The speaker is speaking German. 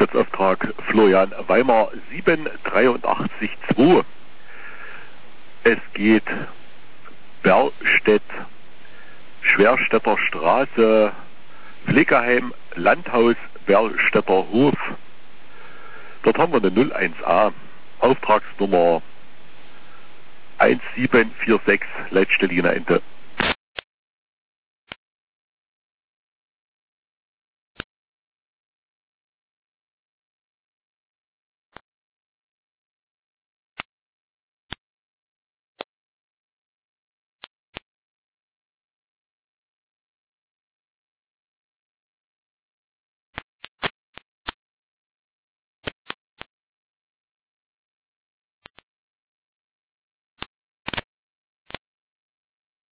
Einsatzauftrag Florian Weimar 7832. Es geht Berlstedt, Schwerstädter Straße, Pflegeheim, Landhaus, Berlstädter Hof. Dort haben wir eine 01a, Auftragsnummer 1746, Leitstelle Ende.